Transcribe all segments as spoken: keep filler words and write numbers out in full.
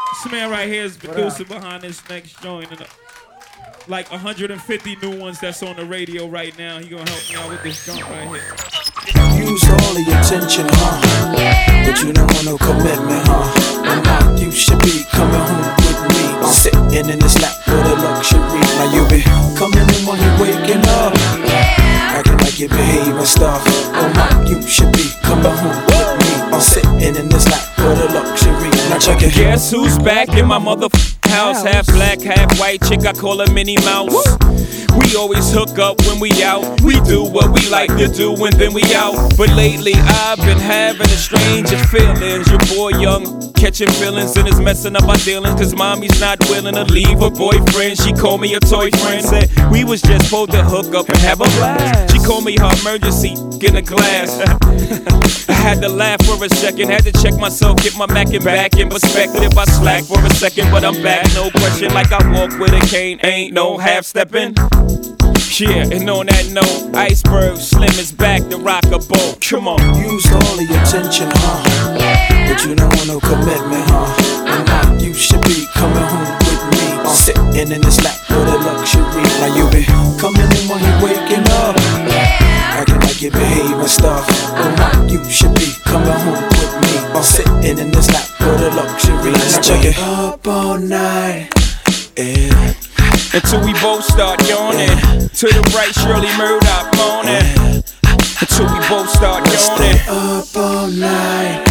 This man right here is producing behind this next joint. And, uh, like one hundred fifty new ones that's on the radio right now. He gonna help me out with this joint right here. Use all of your attention, huh? But you don't want no commitment, huh? Mama, you should be coming home with me. I'm sitting in this lap with a luxury. Now you be coming in while you waking up, acting like you behave and stuff. Mama, you should be coming home with me. I'm sitting in this lap with a luxury. Now check it. Guess who's back in my motherfucking house? Half black, half white chick, I call her Minnie Mouse. We always hook up when we out. We do what we like to do and then we out. But lately I've been having the strangest feelings. Your boy young, catching feelings and is messing up my dealings. Cause mommy's not willing to leave her boyfriend. She called me a toy friend. Said we was just supposed to hook up and have a blast. She called me her emergency in a glass. I had to laugh for a second. Had to check myself, get my Mac and back in perspective. I slack for a second, but I'm back. No question, like I walk with a cane. Ain't no half stepping. Yeah, and on that note, Iceberg Slim is back to rock a boat. Come on. Use all of your attention, huh? But you don't want no commitment, huh? Mama, you should be coming home with me. I'm sitting in this lap with a luxury. Now you be coming in while you waking up, acting like you behave and stuff. Mama, you should be coming home with me. I'm sitting in this lap with a luxury. Now check it. Up all night, yeah. Until we both start yawning. To the right, Shirley Murdoch moaning. Until we both start yawning. Stay up all night,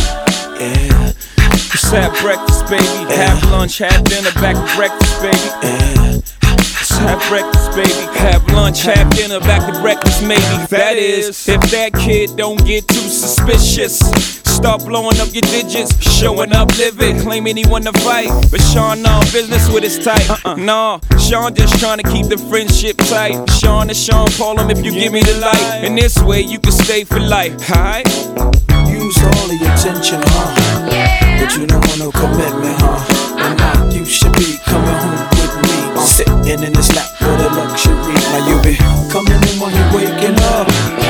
yeah. Just have breakfast, baby. Have lunch, have dinner, back to breakfast, baby. Yeah. Just have breakfast, baby. Have lunch, have dinner, back to breakfast, maybe. That is, if that kid don't get too suspicious. Start blowing up your digits, showing up livid, claiming he wanna fight. But Sean, no business with his type. Uh-uh. Nah, Sean just trying to keep the friendship tight. Sean and Sean, call him if you give me the light. And this way you can stay for life, alright? Use all of your attention, huh? But you don't want no commitment, huh? Mama, you should be coming home with me. I'm sitting in this lap with a luxury. Now you be coming in while you waking up,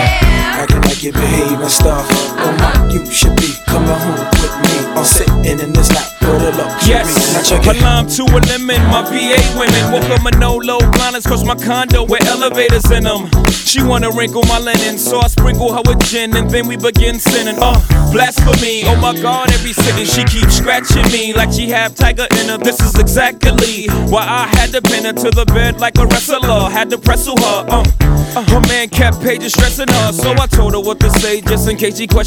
acting like you behave and stuff. Mama, you should be coming home with me. I'm sitting in this lap with a luxury. Yes, a lime to a lemon. My V A women woke up Manolo blinders cause my condo with elevators in them. She wanna wrinkle my linen, so I sprinkle her with gin and then we begin sinning. Uh, blasphemy, oh my God, every sentence she keeps scratching me like she have tiger in her. This is exactly why I had to pin her to the bed like a wrestler. Had to wrestle her. Uh, uh, her man kept pages stressing her, so I told her what to say just in case she questioned.